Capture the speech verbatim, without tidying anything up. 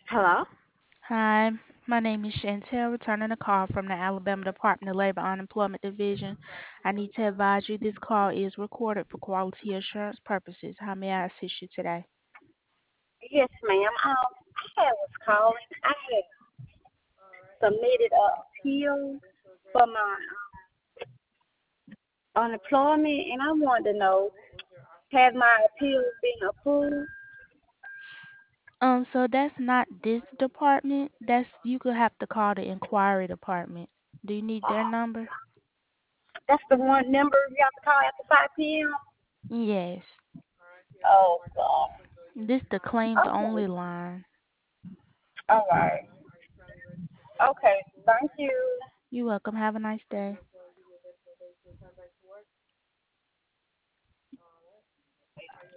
Hello? Hi, my name is Chantel, returning a call from the Alabama Department of Labor Unemployment Division. I need to advise you this call is recorded for quality assurance purposes. How may I assist you today? Yes, ma'am. Um, I was calling. I had submitted a appeal for my um, unemployment, and I wanted to know, has my appeal been approved? Um, so that's not this department. That's you could have to call the inquiry department. Do you need their number? That's the one number you have to call after five p m? Yes. Oh, God. This the claims Okay. only line. All right. Okay. Thank you. You're welcome. Have a nice day.